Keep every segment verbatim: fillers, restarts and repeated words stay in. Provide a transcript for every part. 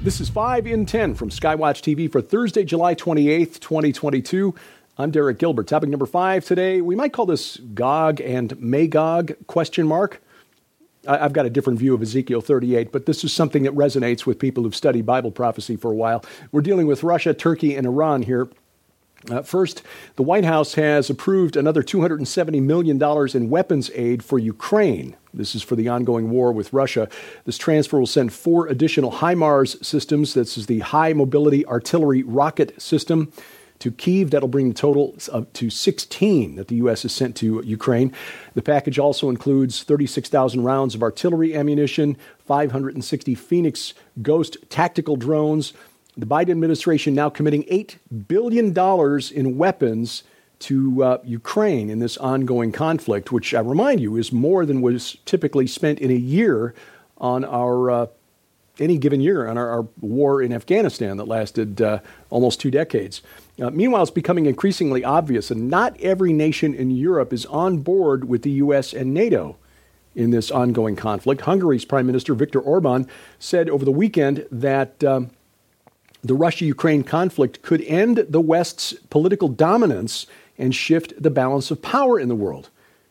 This is five in ten from Skywatch T V for Thursday, July twenty-eighth, twenty twenty-two. I'm Derek Gilbert. Topic number five today, we might call this Gog and Magog, question mark. I've got a different view of Ezekiel thirty-eight, but this is something that resonates with people who've studied Bible prophecy for a while. We're dealing with Russia, Turkey, and Iran here. Uh, first, the White House has approved another two hundred seventy million dollars in weapons aid for Ukraine. This is for the ongoing war with Russia. This transfer will send four additional HIMARS systems. This is the High Mobility Artillery Rocket System to Kyiv. That'll bring the total up to sixteen that the U S has sent to Ukraine. The package also includes thirty-six thousand rounds of artillery ammunition, five hundred sixty Phoenix Ghost tactical drones. The Biden administration now committing eight billion dollars in weapons to uh, Ukraine in this ongoing conflict, which I remind you is more than was typically spent in a year on our, uh, any given year, on our, our war in Afghanistan that lasted uh, almost two decades. Uh, meanwhile, it's becoming increasingly obvious that not every nation in Europe is on board with the U S and NATO in this ongoing conflict. Hungary's Prime Minister Viktor Orban said over the weekend that um, the Russia-Ukraine conflict could end the West's political dominance and shift the balance of power in the world.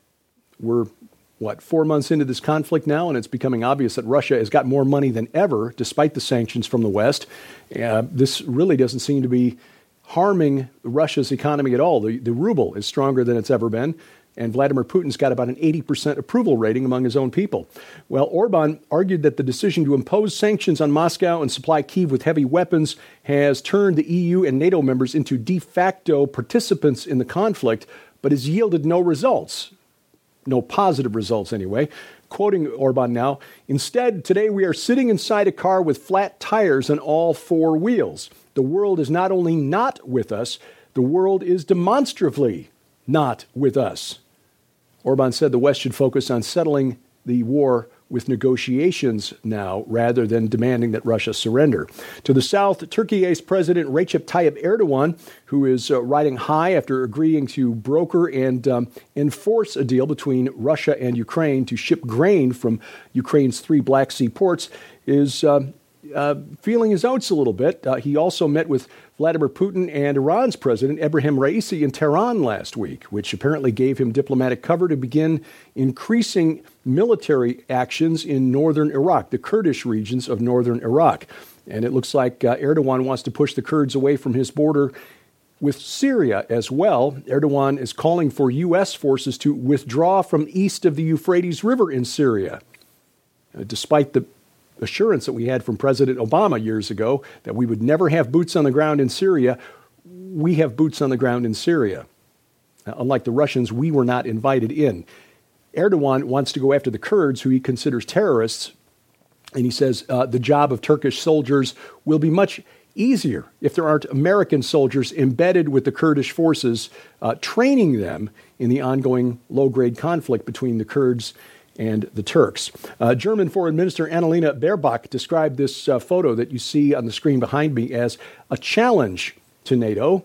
We're, what, four months into this conflict now, and it's becoming obvious that Russia has got more money than ever, despite the sanctions from the West. Uh, this really doesn't seem to be harming Russia's economy at all. The, the ruble is stronger than it's ever been, and Vladimir Putin's got about an eighty percent approval rating among his own people. Well, Orban argued that the decision to impose sanctions on Moscow and supply Kyiv with heavy weapons has turned the E U and NATO members into de facto participants in the conflict, but has yielded no results. No positive results, anyway. Quoting Orban now, "Instead, today we are sitting inside a car with flat tires on all four wheels. The world is not only not with us, the world is demonstrably not with us." Orban said the West should focus on settling the war with negotiations now rather than demanding that Russia surrender. To the south, Turkey's President Recep Tayyip Erdogan, who is uh, riding high after agreeing to broker and um, enforce a deal between Russia and Ukraine to ship grain from Ukraine's three Black Sea ports, is uh, uh, feeling his oats a little bit. Uh, he also met with Vladimir Putin and Iran's President Ebrahim Raisi in Tehran last week, which apparently gave him diplomatic cover to begin increasing military actions in northern Iraq, the Kurdish regions of northern Iraq. And it looks like uh, Erdogan wants to push the Kurds away from his border with Syria as well. Erdogan is calling for U S forces to withdraw from east of the Euphrates River in Syria, uh, despite the assurance that we had from President Obama years ago that we would never have boots on the ground in Syria. We have boots on the ground in Syria. Now, unlike the Russians, we were not invited in. Erdogan wants to go after the Kurds, who he considers terrorists, and he says uh, the job of Turkish soldiers will be much easier if there aren't American soldiers embedded with the Kurdish forces, uh, training them in the ongoing low-grade conflict between the Kurds and the Turks. Uh, German Foreign Minister Annalena Baerbock described this uh, photo that you see on the screen behind me as a challenge to NATO,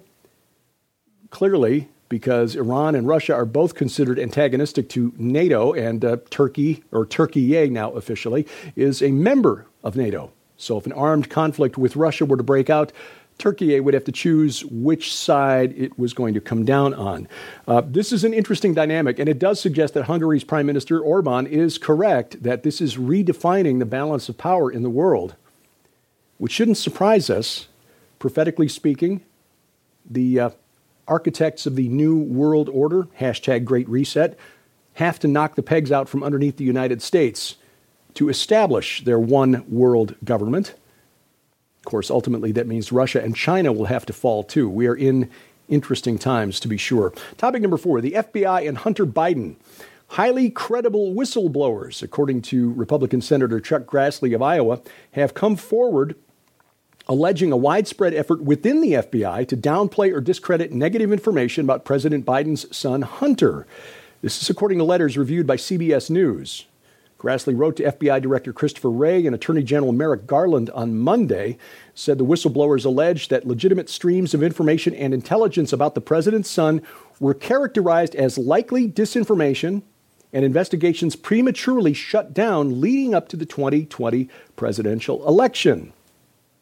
clearly because Iran and Russia are both considered antagonistic to NATO, and uh, Turkey, or Turkey now officially, is a member of NATO. So if an armed conflict with Russia were to break out, Turkey would have to choose which side it was going to come down on. Uh, this is an interesting dynamic, and it does suggest that Hungary's Prime Minister Orban is correct that this is redefining the balance of power in the world, which shouldn't surprise us. Prophetically speaking, the uh, architects of the New World Order, hashtag Great Reset, have to knock the pegs out from underneath the United States to establish their one world government. Of course, ultimately, that means Russia and China will have to fall, too. We are in interesting times, to be sure. Topic number four, the F B I and Hunter Biden. Highly credible whistleblowers, according to Republican Senator Chuck Grassley of Iowa, have come forward alleging a widespread effort within the F B I to downplay or discredit negative information about President Biden's son, Hunter. This is according to letters reviewed by C B S News. Grassley wrote to F B I Director Christopher Wray and Attorney General Merrick Garland on Monday, said the whistleblowers alleged that legitimate streams of information and intelligence about the president's son were characterized as likely disinformation, and investigations prematurely shut down leading up to the twenty twenty presidential election.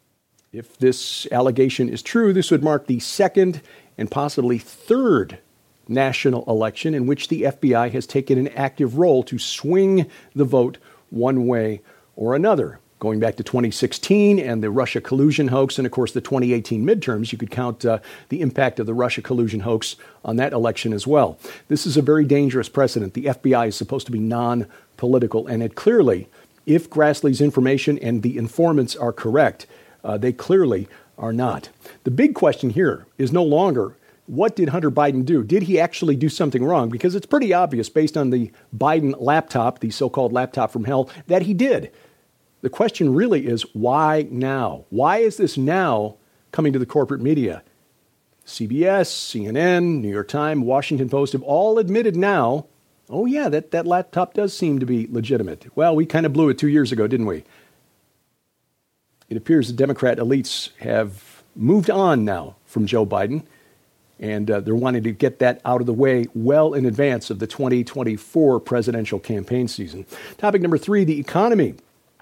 If this allegation is true, this would mark the second and possibly third national election in which the F B I has taken an active role to swing the vote one way or another. Going back to twenty sixteen and the Russia collusion hoax, and of course the twenty eighteen midterms, you could count uh, the impact of the Russia collusion hoax on that election as well. This is a very dangerous precedent. The F B I is supposed to be non-political, and it clearly, if Grassley's information and the informants are correct, uh, they clearly are not. The big question here is no longer, what did Hunter Biden do? Did he actually do something wrong? Because it's pretty obvious based on the Biden laptop, the so-called laptop from hell, that he did. The question really is, why now? Why is this now coming to the corporate media? C B S, C N N, New York Times, Washington Post have all admitted now, oh yeah, that, that laptop does seem to be legitimate. Well, we kind of blew it two years ago, didn't we? It appears the Democrat elites have moved on now from Joe Biden, and uh, they're wanting to get that out of the way well in advance of the twenty twenty-four presidential campaign season. Topic number three, the economy.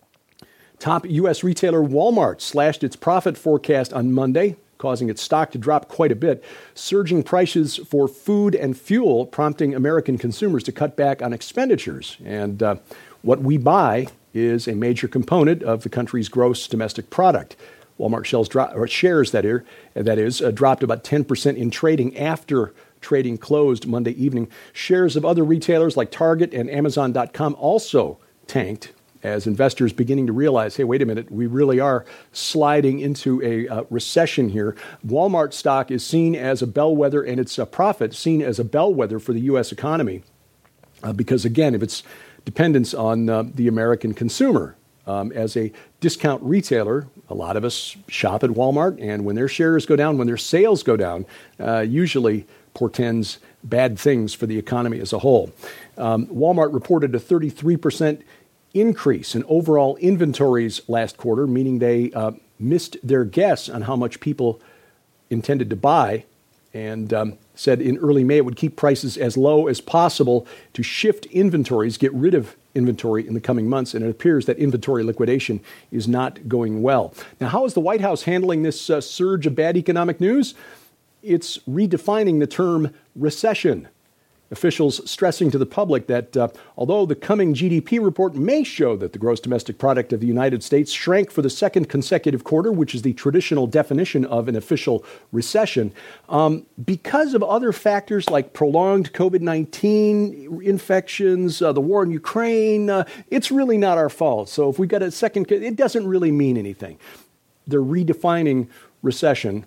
Top U S retailer Walmart slashed its profit forecast on Monday, causing its stock to drop quite a bit. Surging prices for food and fuel prompting American consumers to cut back on expenditures. And uh, what we buy is a major component of the country's gross domestic product. Walmart shares, dro- or shares that, are, that is, uh, dropped about ten percent in trading after trading closed Monday evening. Shares of other retailers like Target and Amazon dot com also tanked, as investors beginning to realize, hey, wait a minute, we really are sliding into a uh, recession here. Walmart stock is seen as a bellwether, and its uh, profit seen as a bellwether for the U S economy, uh, because, again, of its dependence on uh, the American consumer. Um, as a discount retailer, a lot of us shop at Walmart, and when their shares go down, when their sales go down, uh, usually portends bad things for the economy as a whole. Um, Walmart reported a thirty-three percent increase in overall inventories last quarter, meaning they uh, missed their guess on how much people intended to buy, and um, said in early May it would keep prices as low as possible to shift inventories, get rid of inventory in the coming months, and it appears that inventory liquidation is not going well. Now, how is the White House handling this uh, surge of bad economic news? It's redefining the term recession. Officials stressing to the public that uh, although the coming G D P report may show that the gross domestic product of the United States shrank for the second consecutive quarter, which is the traditional definition of an official recession, um, because of other factors like prolonged COVID nineteen infections, uh, the war in Ukraine, uh, it's really not our fault. So if we've got a second, it doesn't really mean anything. They're redefining recession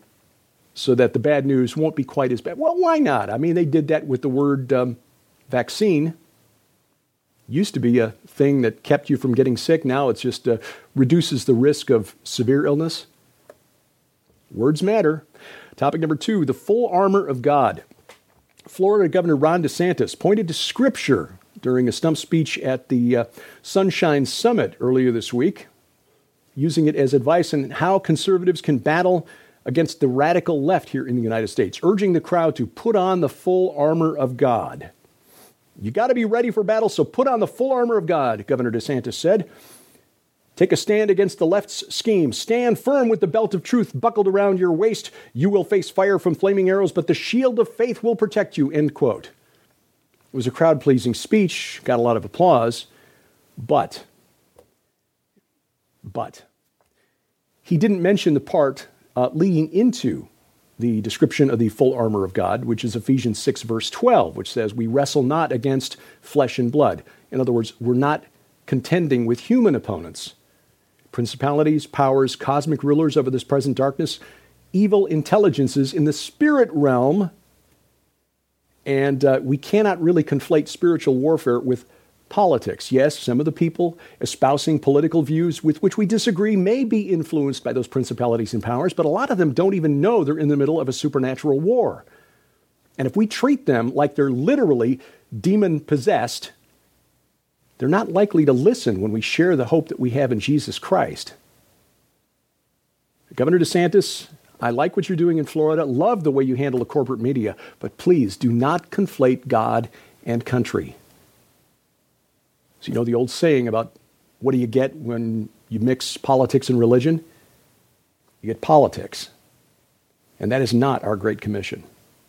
so that the bad news won't be quite as bad. Well, why not? I mean, they did that with the word um, vaccine. Used to be a thing that kept you from getting sick. Now it's just uh, reduces the risk of severe illness. Words matter. Topic number two, the full armor of God. Florida Governor Ron DeSantis pointed to Scripture during a stump speech at the uh, Sunshine Summit earlier this week, using it as advice on how conservatives can battle against the radical left here in the United States, urging the crowd to put on the full armor of God. You got to be ready for battle, so put on the full armor of God, Governor DeSantis said. Take a stand against the left's scheme. Stand firm with the belt of truth buckled around your waist. You will face fire from flaming arrows, but the shield of faith will protect you, end quote. It was a crowd-pleasing speech, got a lot of applause, but, but, he didn't mention the part Uh, leading into the description of the full armor of God, which is Ephesians six, verse twelve, which says, we wrestle not against flesh and blood. In other words, we're not contending with human opponents. Principalities, powers, cosmic rulers over this present darkness, evil intelligences in the spirit realm. And uh, we cannot really conflate spiritual warfare with politics. Yes, some of the people espousing political views with which we disagree may be influenced by those principalities and powers, but a lot of them don't even know they're in the middle of a supernatural war. And if we treat them like they're literally demon-possessed, they're not likely to listen when we share the hope that we have in Jesus Christ. Governor DeSantis, I like what you're doing in Florida, love the way you handle the corporate media, but please do not conflate God and country. So you know the old saying about what do you get when you mix politics and religion? You get politics. And that is not our Great Commission.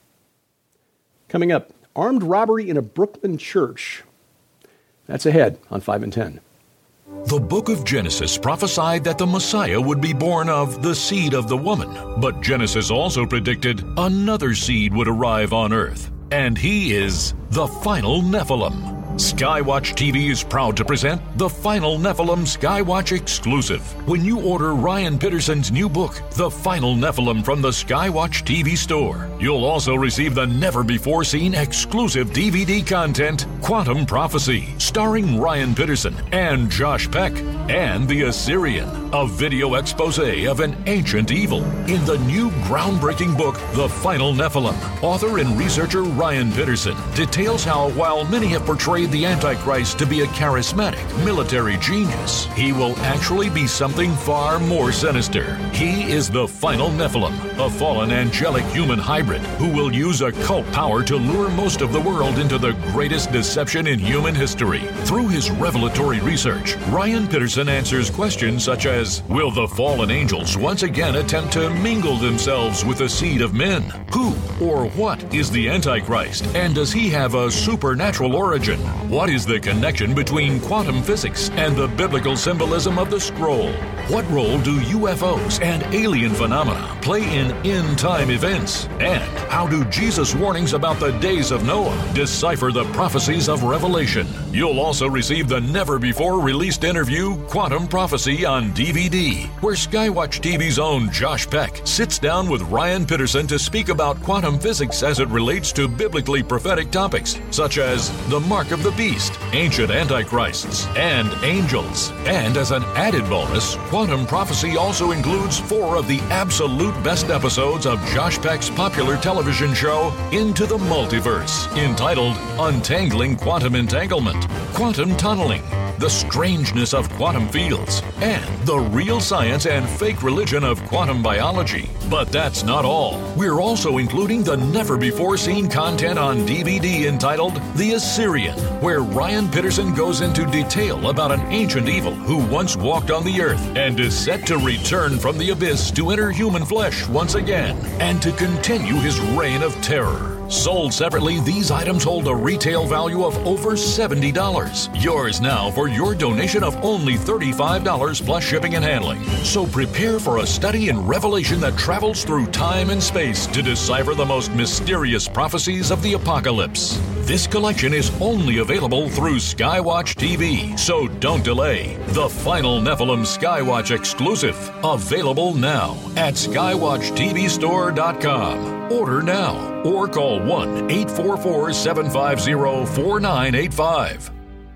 Coming up, armed robbery in a Brooklyn church. That's ahead on five and ten. The book of Genesis prophesied that the Messiah would be born of the seed of the woman. But Genesis also predicted another seed would arrive on earth. And he is the final Nephilim. Skywatch T V is proud to present the Final Nephilim Skywatch exclusive. When you order Ryan Pitterson's new book, The Final Nephilim, from the Skywatch T V store, you'll also receive the never-before-seen exclusive D V D content, Quantum Prophecy, starring Ryan Pitterson and Josh Peck, and The Assyrian, a video expose of an ancient evil. In the new groundbreaking book, The Final Nephilim, author and researcher Ryan Pitterson details how, while many have portrayed the Antichrist to be a charismatic military genius, he will actually be something far more sinister. He is the final Nephilim, a fallen angelic human hybrid who will use occult power to lure most of the world into the greatest deception in human history. Through his revelatory research, Ryan Pitterson answers questions such as, will the fallen angels once again attempt to mingle themselves with the seed of men? Who or what is the Antichrist, and does he have a supernatural origin? What is the connection between quantum physics and the biblical symbolism of the scroll? What role do U F Os and alien phenomena play in end-time events? And how do Jesus' warnings about the days of Noah decipher the prophecies of Revelation? You'll also receive the never-before-released interview, Quantum Prophecy, on D V D, where Skywatch T V's own Josh Peck sits down with Ryan Pitterson to speak about quantum physics as it relates to biblically prophetic topics, such as the mark of the beast, ancient antichrists, and angels. And as an added bonus, Quantum Prophecy also includes four of the absolute best episodes of Josh Peck's popular television show, Into the Multiverse, entitled Untangling Quantum Entanglement, Quantum Tunneling, The Strangeness of Quantum Fields, and the real science and fake religion of quantum biology. But that's not all. We're also including the never-before-seen content on D V D entitled The Assyrian, where Ryan Pitterson goes into detail about an ancient evil who once walked on the earth and is set to return from the abyss to enter human flesh once again and to continue his reign of terror. Sold separately, these items hold a retail value of over seventy dollars. Yours now for your donation of only thirty-five dollars plus shipping and handling. So prepare for a study in Revelation that travels through time and space to decipher the most mysterious prophecies of the apocalypse. This collection is only available through Skywatch T V, so don't delay. The Final Nephilim Skywatch exclusive, available now at skywatch t v store dot com. Order now or call one eight four four, seven five zero, four nine eight five.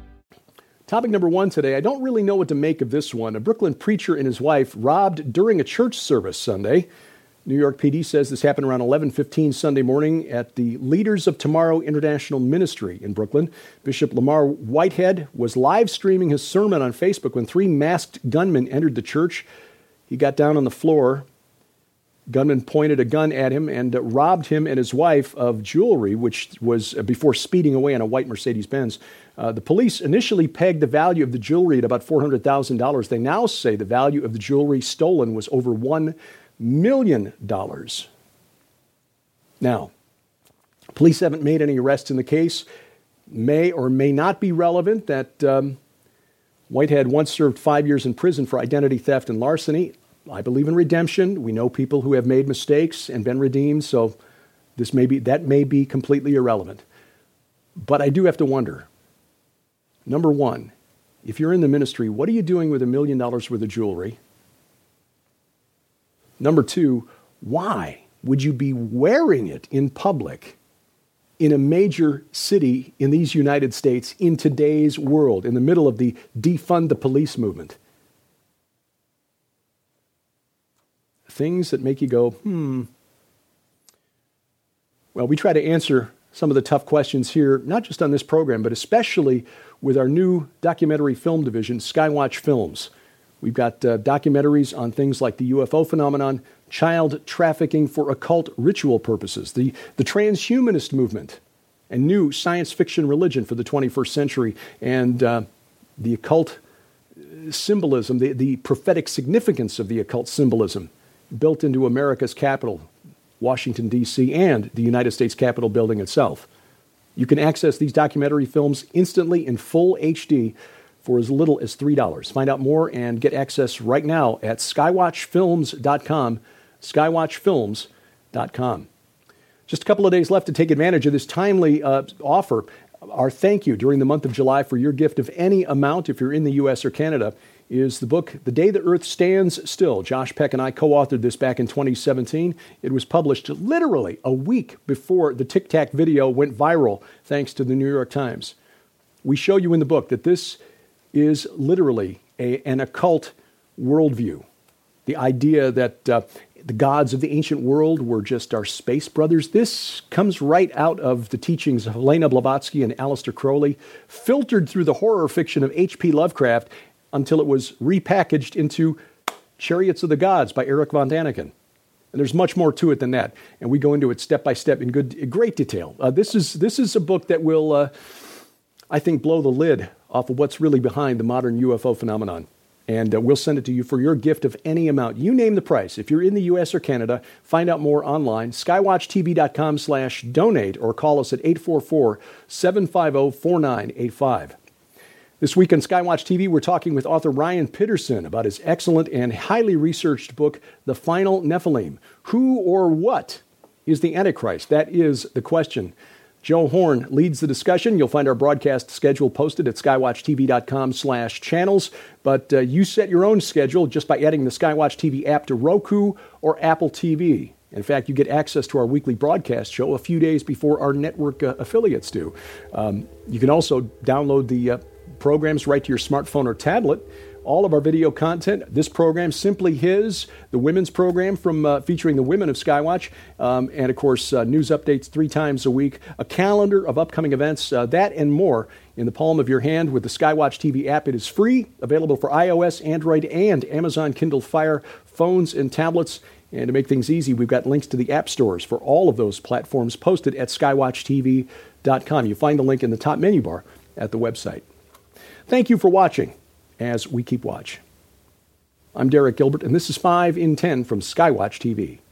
Topic number one today. I don't really know what to make of this one. A Brooklyn preacher and his wife robbed during a church service Sunday. New York P D says this happened around eleven fifteen Sunday morning at the Leaders of Tomorrow International Ministry in Brooklyn. Bishop Lamar Whitehead was live streaming his sermon on Facebook when three masked gunmen entered the church. He got down on the floor. Gunmen pointed a gun at him and uh, robbed him and his wife of jewelry, which was uh, before speeding away on a white Mercedes-Benz. Uh, the police initially pegged the value of the jewelry at about four hundred thousand dollars. They now say the value of the jewelry stolen was over one million dollars. Now, police haven't made any arrests in the case. May or may not be relevant that um, Whitehead once served five years in prison for identity theft and larceny. I believe in redemption. We know people who have made mistakes and been redeemed, so this may be that may be completely irrelevant. But I do have to wonder, number one, if you're in the ministry, what are you doing with a million dollars worth of jewelry? Number two, why would you be wearing it in public in a major city in these United States in today's world, in the middle of the defund the police movement? Things that make you go, hmm. Well, we try to answer some of the tough questions here, not just on this program, but especially with our new documentary film division, Skywatch Films. We've got uh, documentaries on things like the U F O phenomenon, child trafficking for occult ritual purposes, the, the transhumanist movement, and new science fiction religion for the twenty-first century, and uh, the occult symbolism, the, the prophetic significance of the occult symbolism built into America's capital, Washington, D C, and the United States Capitol building itself. You can access these documentary films instantly in full H D for as little as three dollars. Find out more and get access right now at skywatch films dot com, skywatch films dot com. Just a couple of days left to take advantage of this timely uh, offer. Our thank you during the month of July for your gift of any amount, if you're in the U S or Canada, is the book, The Day the Earth Stands Still. Josh Peck and I co-authored this back in twenty seventeen. It was published literally a week before the Tic Tac video went viral, thanks to the New York Times. We show you in the book that this is literally a, an occult worldview. The idea that uh, the gods of the ancient world were just our space brothers. This comes right out of the teachings of Helena Blavatsky and Aleister Crowley, filtered through the horror fiction of H P Lovecraft until it was repackaged into Chariots of the Gods by Eric von Daniken. And there's much more to it than that. And we go into it step by step in good, great detail. Uh, this is this is a book that will, uh, I think, blow the lid off of what's really behind the modern U F O phenomenon. And uh, we'll send it to you for your gift of any amount. You name the price. If you're in the U S or Canada, find out more online, skywatch t v dot com slash donate, or call us at eight four four, seven five zero, four nine eight five. This week on Skywatch T V, we're talking with author Ryan Pitterson about his excellent and highly researched book, The Final Nephilim. Who or what is the Antichrist? That is the question. Joe Horn leads the discussion. You'll find our broadcast schedule posted at skywatch t v dot com slash channels. But uh, you set your own schedule just by adding the Skywatch T V app to Roku or Apple T V. In fact, you get access to our weekly broadcast show a few days before our network uh, affiliates do. Um, you can also download the uh, programs right to your smartphone or tablet. All of our video content, this program, Simply His, the women's program from uh, featuring the women of Skywatch, um, and of course, uh, news updates three times a week, a calendar of upcoming events, uh, that and more in the palm of your hand with the Skywatch T V app. It is free, available for iOS, Android, and Amazon Kindle Fire phones and tablets. And to make things easy, we've got links to the app stores for all of those platforms posted at skywatch t v dot com. You find the link in the top menu bar at the website. Thank you for watching as we keep watch. I'm Derek Gilbert, and this is five in ten from Skywatch T V.